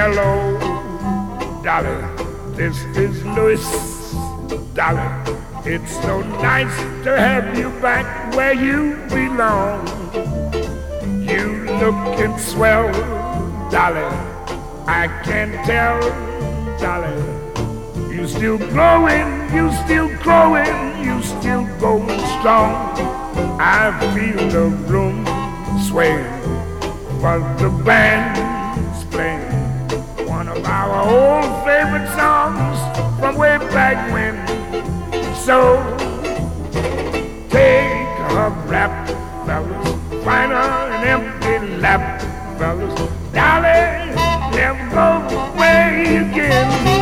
Hello, Dolly, this is Louis. Dolly, it's so nice to have you back where you belong. You looking swell, Dolly, I can tell, Dolly. You still growing, you still growing, you still going strong. I feel the room swaying, but the band's playing one of our old favorite songs from way back when. So take a rap, fellas, find an empty lap, fellas. Dolly, never go away again.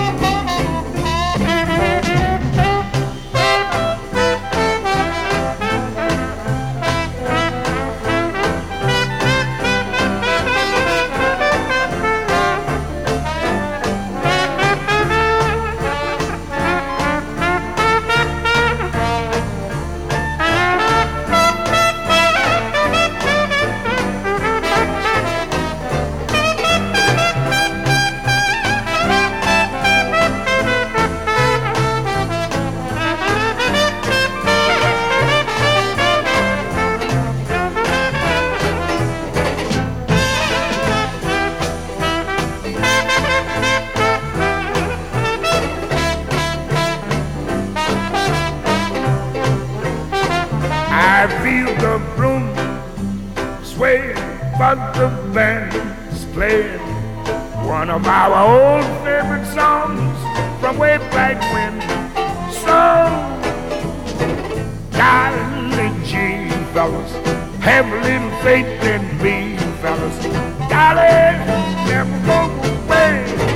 I feel the room swaying, but the band's playing one of our old favorite songs from way back when. So, golly gee, fellas, have a little faith in me, fellas. Golly, never go away.